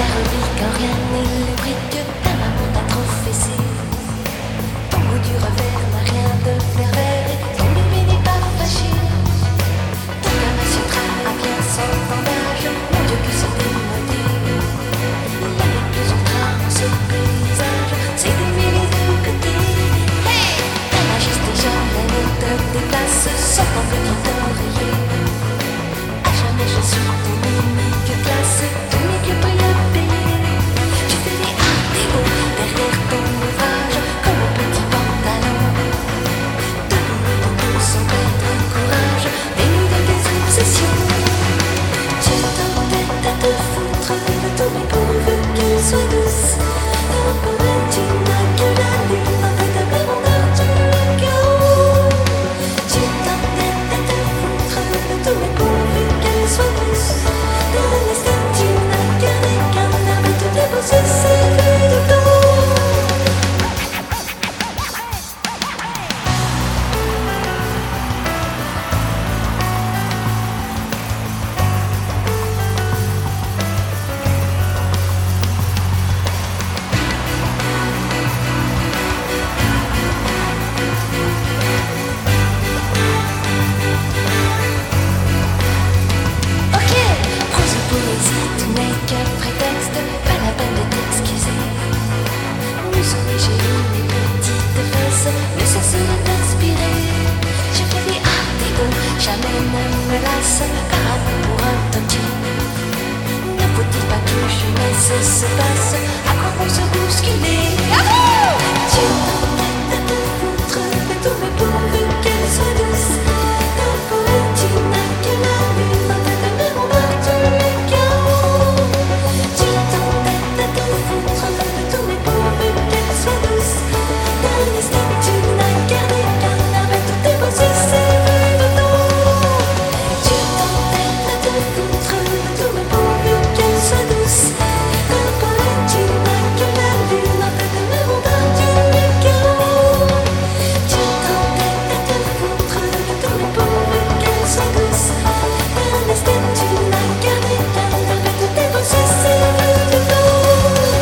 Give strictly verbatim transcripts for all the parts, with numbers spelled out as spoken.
Caroline, quand rien n'est le bruit que ta maman t'a trop fessé. Ton goût du revers n'a rien de pervers et ton bébé n'est pas fâché. Ton Kama Sutra a bien son bandage, mon Dieu que c'est démodé. La vie plus ultra en ce paysage, c'est d'aimer les deux côtés. Hey, ta majesté jamais ne te déplace, sans ton petit oreiller. À jamais je suis ton unique classe, ton unique prix à payer. Tu fais des arts dégots derrière ton ouvrage, comme un petit pantalon. Debout, debout, sans perdre courage, dénu de tes obsessions. Tu t'entêtes à te foutre de tout, mais pourvu qu'elle soit douce. Alors pourrais tu n'as que la lune dans ta table rondeur du chaos. Tu t'entêtes à te foutre de tout, mais pourvu qu'elle soit douce. Dans l'instant tu n'as qu'un et qu'un arbre et toutes les beaux succès de dos. Ok, prose poésie, tout n'est qu'un prétexte, pas la peine de t'excuser. Nous sommes légers, les petites fesses, ne cessent d'inspirer. Je fais des arts dégots, jamais ne me lasse, car avant pour un tonti. Ne faut-il pas que jeunesse se passe, à quoi bon se bousculer? Tu t'entêtes à te foutre de tout, mais pourvu qu'elle soit douce. Dans le poète, tu n'as que la lune dans ta table rondeur du chaos. Tu t'entêtes à te foutre de tout, mais pourvu qu'elle soit douce. Dans l'instant, tu n'as gardé qu'un arbre et toutes tes beaux succès de dos. Tu t'entêtes à te foutre de tout, mais pourvu qu'elle soit douce. Dans le poète, tu n'as que la lune dans ta table rondeur du chaos. Tu t'entêtes à te foutre de tout, mais pourvu qu'elle soit douce. Dans l'instant, tu n'as gardé qu'un arbre et toutes tes beaux succès de dos.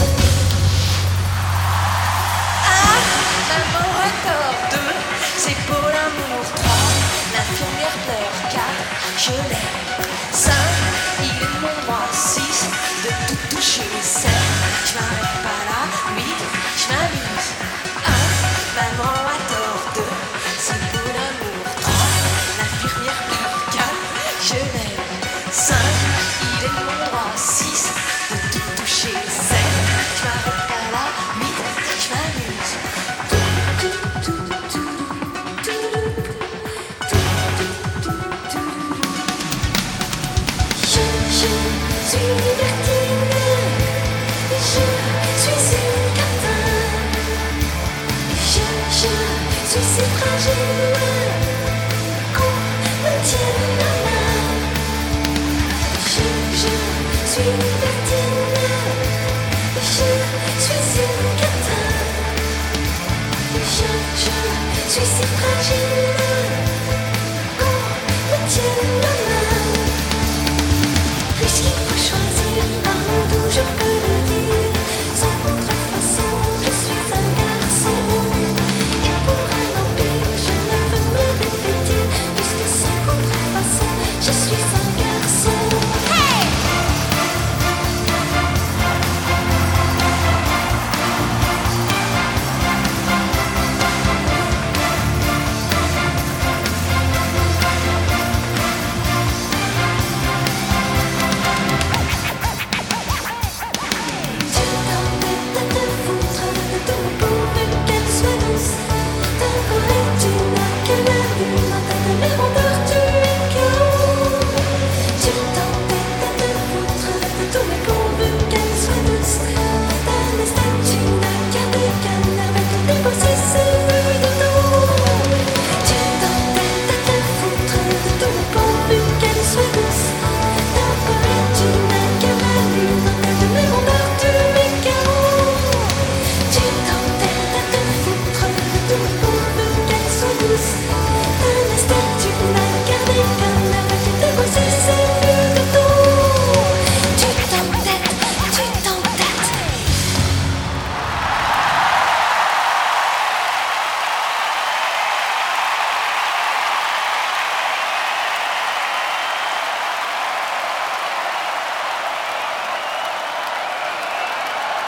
Ah, maman accorde, c'est pour l'amour trois. L'infirmière pleure quatre, je l'aime. cinq, il est mon droit. six, de tout toucher. sept, je m'arrête pas là. huit, je m'amuse. un, maman a tort. deux, c'est pour l'amour trois. L'infirmière pleure quatre, je l'aime. cinq, il est mon droit. six, de tout toucher. sept, je m'arrête pas là. huit, je m'amuse. Je, je suis libertine, je suis une captain. Je, je suis si fragile qu'on me tienne la main. Je, je suis libertine, je suis une captain. Je, je suis si fragile qu'on me tienne la main. Risqué.